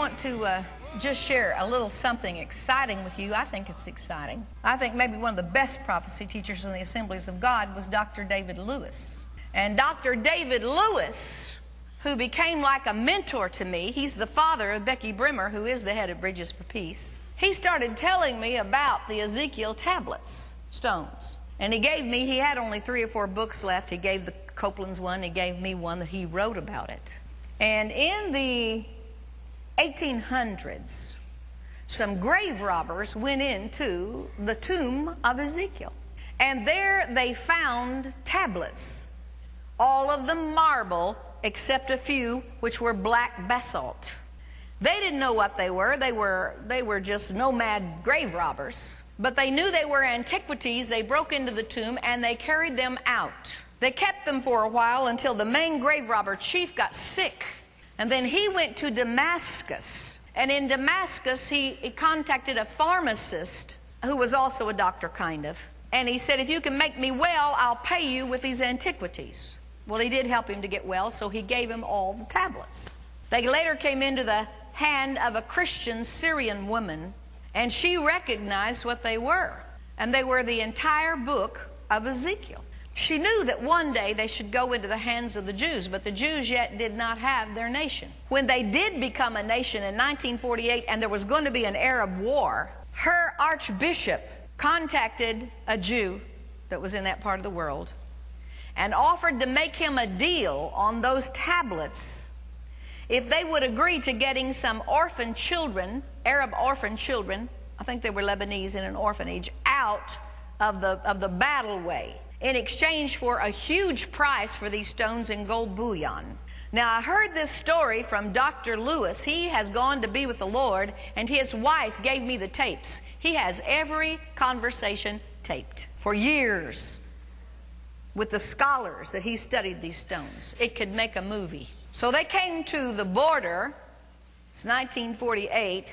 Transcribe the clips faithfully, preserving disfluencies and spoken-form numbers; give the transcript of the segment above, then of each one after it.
want to uh, just share a little something exciting with you. I think it's exciting. I think maybe one of the best prophecy teachers in the Assemblies of God was Doctor David Lewis. And Doctor David Lewis, who became like a mentor to me, he's the father of Becky Brimmer, who is the head of Bridges for Peace. He started telling me about the Ezekiel tablets, stones. And he gave me, he had only three or four books left. He gave the Copelands one, he gave me one that he wrote about it. And in the eighteen hundreds, some grave robbers went into the tomb of Ezekiel. And there they found tablets, all of them marble, except a few which were black basalt. They didn't know what they were. They were, they were just nomad grave robbers. But they knew they were antiquities. They broke into the tomb and they carried them out. They kept them for a while until the main grave robber chief got sick. And then he went to Damascus. And in Damascus, he, he contacted a pharmacist who was also a doctor, kind of. And he said, if you can make me well, I'll pay you with these antiquities. Well, he did help him to get well, so he gave him all the tablets. They later came into the hand of a Christian Syrian woman, and she recognized what they were. And they were the entire book of Ezekiel. She knew that one day they should go into the hands of the Jews, but the Jews yet did not have their nation. When they did become a nation in nineteen forty-eight, and there was going to be an Arab war, her archbishop contacted a Jew that was in that part of the world and offered to make him a deal on those tablets if they would agree to getting some orphan children, Arab orphan children, I think they were Lebanese in an orphanage, out of the, of the battle way in exchange for a huge price for these stones in gold bullion. Now, I heard this story from Doctor Lewis. He has gone to be with the Lord, and his wife gave me the tapes. He has every conversation taped for years with the scholars that he studied these stones. It could make a movie. So they came to the border, it's nineteen forty-eight,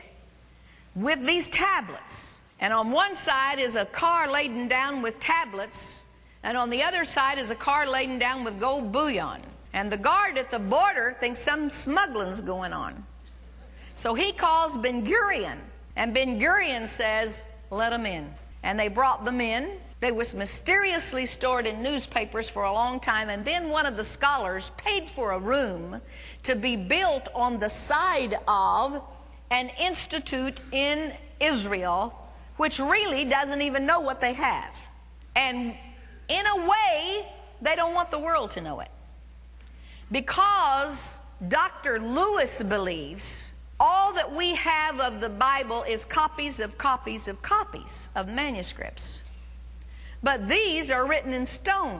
with these tablets. And on one side is a car laden down with tablets, and on the other side is a car laden down with gold bullion. And the guard at the border thinks some smuggling's going on. So he calls Ben Gurion, and Ben Gurion says, let them in. And they brought them in. They was mysteriously stored in newspapers for a long time, and then one of the scholars paid for a room to be built on the side of an institute in Israel, which really doesn't even know what they have. And in a way, they don't want the world to know it. Because Doctor Lewis believes all that we have of the Bible is copies of copies of copies of manuscripts. But these are written in stone.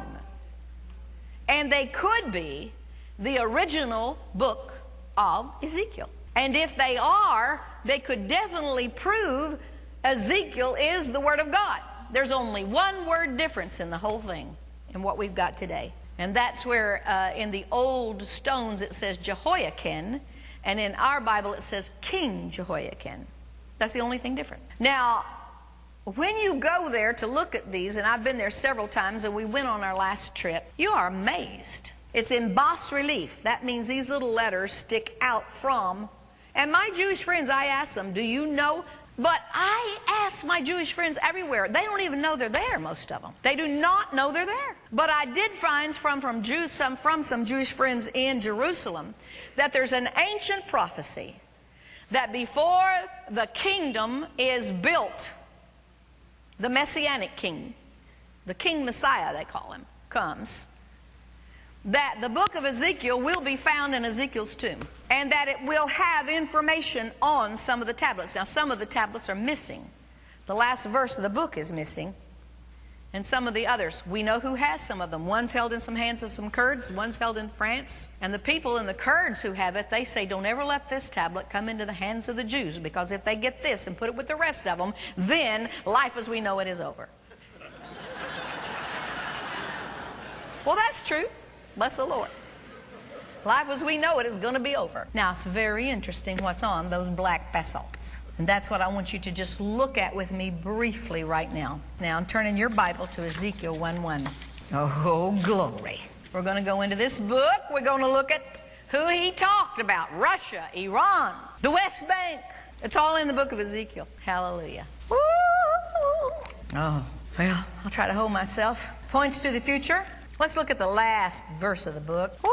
And they could be the original book of Ezekiel. And if they are, they could definitely prove Ezekiel is the Word of God. There's only one word difference in the whole thing in what we've got today. And that's where uh, in the old stones it says Jehoiakim, and in our Bible it says King Jehoiakim. That's the only thing different. Now, when you go there to look at these, and I've been there several times, and we went on our last trip, you are amazed. It's in bas relief. That means these little letters stick out from. And my Jewish friends, I ask them, do you know? But I ask my Jewish friends everywhere. They don't even know they're there, most of them. They do not know they're there. But I did find from, from, Jews, some, from some Jewish friends in Jerusalem that there's an ancient prophecy that before the kingdom is built, the Messianic king, the King Messiah they call him, comes, that the book of Ezekiel will be found in Ezekiel's tomb, and that it will have information on some of the tablets. Now, some of the tablets are missing. The last verse of the book is missing, and some of the others. We know who has some of them. One's held in some hands of some Kurds, one's held in France. And the people in the Kurds who have it, they say, don't ever let this tablet come into the hands of the Jews, because if they get this and put it with the rest of them, then life as we know it is over. Well, that's true. Bless the Lord. Life as we know it is going to be over. Now, it's very interesting what's on those black basalts. And that's what I want you to just look at with me briefly right now. Now, I'm turning your Bible to Ezekiel one one. Oh, glory. We're going to go into this book. We're going to look at who he talked about. Russia, Iran, the West Bank. It's all in the book of Ezekiel. Hallelujah. Woo! Oh, well, I'll try to hold myself. Points to the future. Let's look at the last verse of the book. Woo!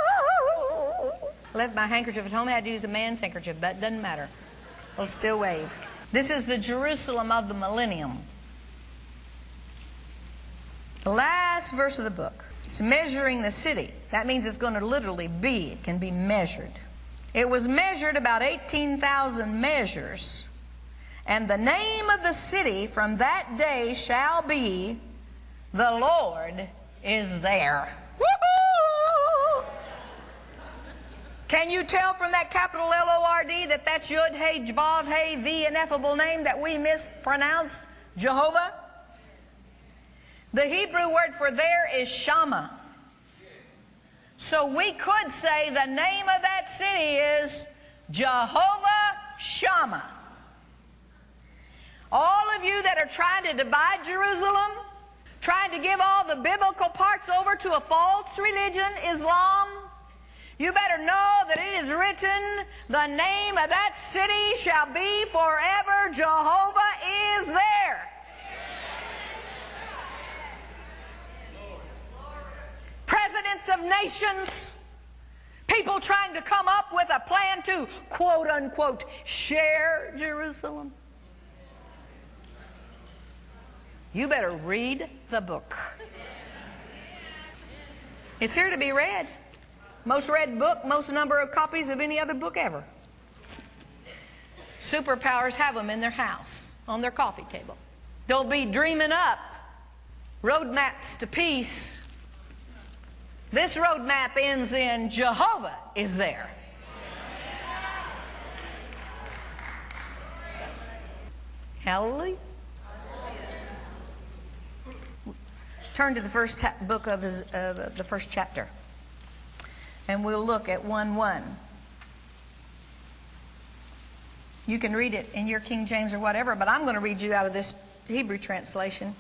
Left my handkerchief at home. I had to use a man's handkerchief, but it doesn't matter. I'll still wave. This is the Jerusalem of the millennium. The last verse of the book. It's measuring the city. That means it's going to literally be. It can be measured. It was measured about eighteen thousand measures. And the name of the city from that day shall be, the Lord is there. Woo-hoo! Can you tell from that capital L O R D that that's Yud Hey Vav Hey, the ineffable name that we mispronounced, Jehovah? The Hebrew word for there is Shammah. So we could say the name of that city is Jehovah Shammah. All of you that are trying to divide Jerusalem, trying to give all the biblical parts over to a false religion, Islam, you better know that it is written, the name of that city shall be forever, Jehovah is there. Presidents of nations, people trying to come up with a plan to, quote unquote, share Jerusalem. You better read the book. It's here to be read. Most read book, most number of copies of any other book ever. Superpowers have them in their house, on their coffee table. Don't be dreaming up roadmaps to peace. This roadmap ends in Jehovah is there. Hallelujah. Turn to the first book of his, uh, the first chapter, and we'll look at one one. You can read it in your King James or whatever, but I'm going to read you out of this Hebrew translation.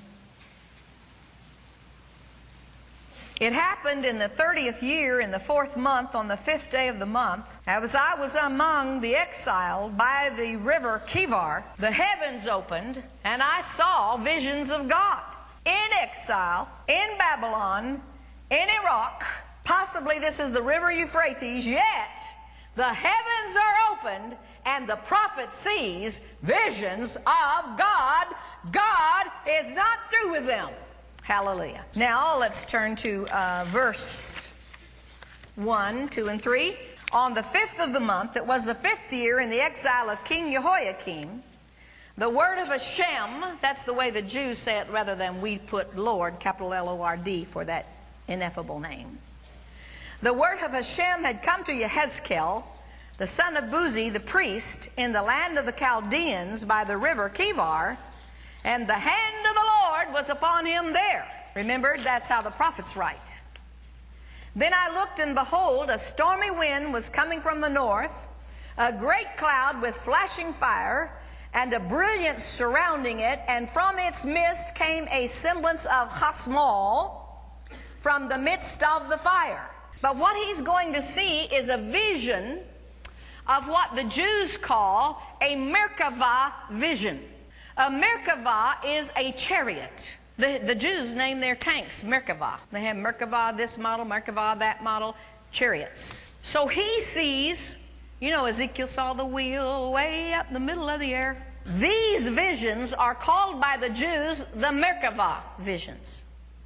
It happened in the thirtieth year, in the fourth month, on the fifth day of the month, as I was among the exiled by the river Kivar, the heavens opened, and I saw visions of God. In exile, in Babylon, in Iraq, possibly this is the river Euphrates, yet the heavens are opened, and the prophet sees visions of God. God is not through with them. Hallelujah. Now let's turn to uh, verse one, two, and three. On the fifth of the month, it was the fifth year in the exile of King Jehoiakim, the word of Hashem, that's the way the Jews say it rather than we put Lord, capital L O R D, for that ineffable name. The word of Hashem had come to Yehezkel, the son of Buzi, the priest, in the land of the Chaldeans by the river Kivar, and the hand of the Lord was upon him there. Remember, that's how the prophets write. Then I looked, and behold, a stormy wind was coming from the north, a great cloud with flashing fire, and a brilliance surrounding it, and from its midst came a semblance of chasmal from the midst of the fire. But what he's going to see is a vision of what the Jews call a Merkavah vision. A Merkavah is a chariot. The, the Jews name their tanks Merkavah. They have Merkavah this model, Merkavah that model, chariots. So he sees, you know, Ezekiel saw the wheel way up in the middle of the air. These visions are called by the Jews the Merkavah visions.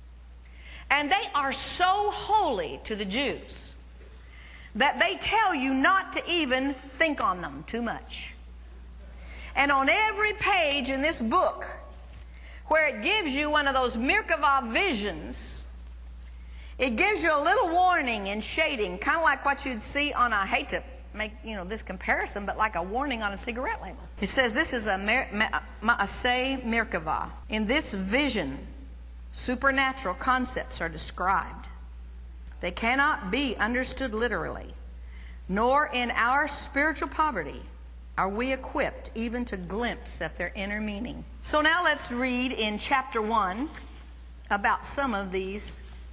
And they are so holy to the Jews that they tell you not to even think on them too much. And on every page in this book, where it gives you one of those Merkavah visions, it gives you a little warning and shading, kind of like what you'd see on, I hate to make, you know, this comparison, but like a warning on a cigarette label. It says this is a Maaseh Merkavah. In this vision, supernatural concepts are described. They cannot be understood literally, nor in our spiritual poverty are we equipped even to glimpse at their inner meaning. So now let's read in chapter one about some of these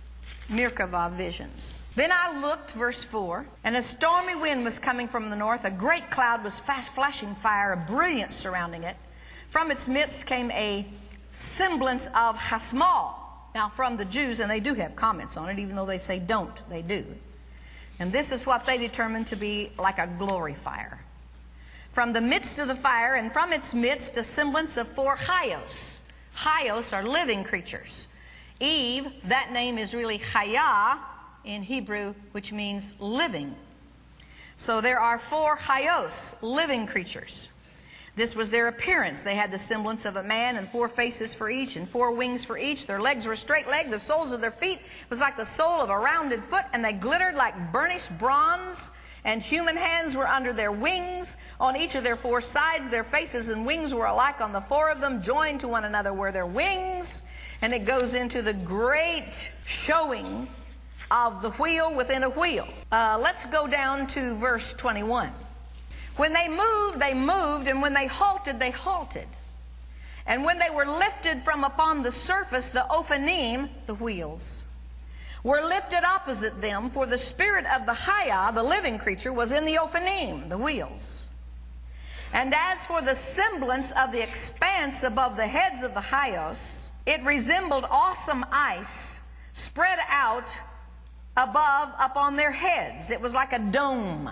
Merkavah visions. Then I looked, verse four, and a stormy wind was coming from the north. A great cloud was fast flashing fire, a brilliance surrounding it. From its midst came a semblance of Hasmal. Now, from the Jews, and they do have comments on it, even though they say don't, they do. And this is what they determine to be like a glory fire. From the midst of the fire, and from its midst, a semblance of four Hyos. Hyos are living creatures. Eve, that name is really Chaya in Hebrew, which means living. So there are four Hyos, living creatures. This was their appearance. They had the semblance of a man, and four faces for each, and four wings for each. Their legs were straight-legged. The soles of their feet was like the sole of a rounded foot, and they glittered like burnished bronze. And human hands were under their wings. On each of their four sides, their faces and wings were alike on the four of them. Joined to one another were their wings. And it goes into the great showing of the wheel within a wheel. Uh, let's go down to verse twenty-one. When they moved, they moved, and when they halted, they halted. And when they were lifted from upon the surface, the Ophanim, the wheels, were lifted opposite them, for the spirit of the Chaya, the living creature, was in the Ophanim, the wheels. And as for the semblance of the expanse above the heads of the Hyos, it resembled awesome ice spread out above upon their heads. It was like a dome.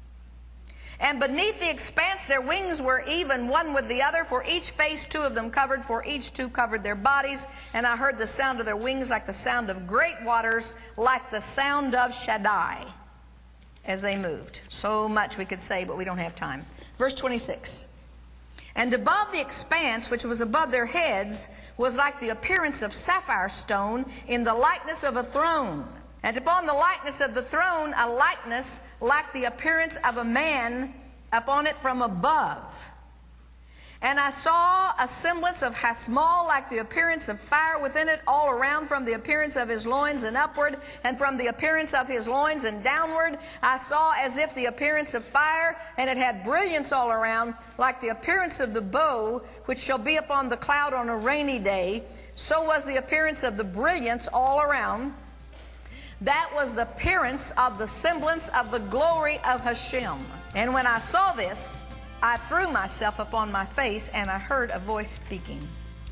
And beneath the expanse their wings were even one with the other, for each face two of them covered, for each two covered their bodies. And I heard the sound of their wings like the sound of great waters, like the sound of Shaddai, as they moved. So much we could say, but we don't have time. Verse twenty-six. And above the expanse, which was above their heads, was like the appearance of sapphire stone in the likeness of a throne. And upon the likeness of the throne, a likeness like the appearance of a man upon it from above. And I saw a semblance of Hasmal, like the appearance of fire within it all around, from the appearance of his loins and upward, and from the appearance of his loins and downward. I saw as if the appearance of fire, and it had brilliance all around, like the appearance of the bow, which shall be upon the cloud on a rainy day. So was the appearance of the brilliance all around. That was the appearance of the semblance of the glory of Hashem. And when I saw this, I threw myself upon my face, and I heard a voice speaking.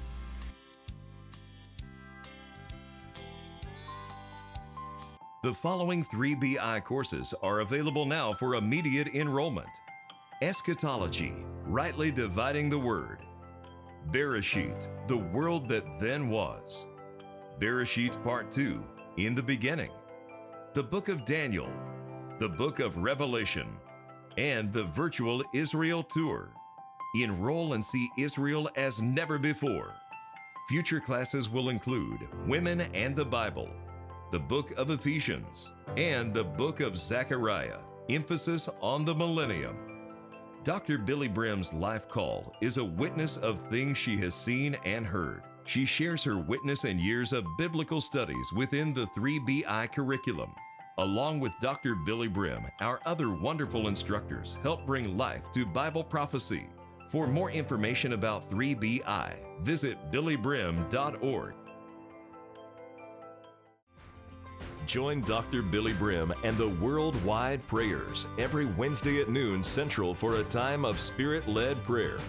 The following three B I courses are available now for immediate enrollment. Eschatology, Rightly Dividing the Word. Bereshit, The World That Then Was. Bereshit Part two, In the Beginning. The Book of Daniel. The Book of Revelation. And the virtual Israel Tour. Enroll and see Israel as never before. Future classes will include Women and the Bible, the Book of Ephesians, and the Book of Zechariah, emphasis on the millennium. Doctor Billy Brim's life call is a witness of things she has seen and heard. She shares her witness and years of biblical studies within the three B I curriculum. Along with Doctor Billy Brim, our other wonderful instructors help bring life to Bible prophecy. For more information about three B I, visit billy brim dot org. Join Doctor Billy Brim and the Worldwide Prayers every Wednesday at noon Central for a time of Spirit-led prayer.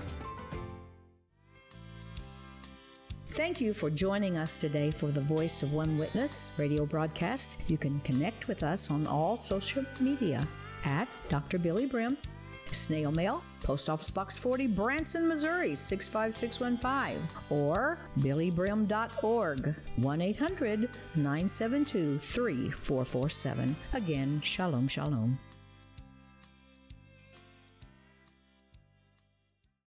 Thank you for joining us today for the Voice of One Witness radio broadcast. You can connect with us on all social media at Doctor Billy Brim, snail mail, Post Office Box forty, Branson, Missouri, six five six one five, or billy brim dot org, one eight hundred nine seven two three four four seven. Again, shalom, shalom.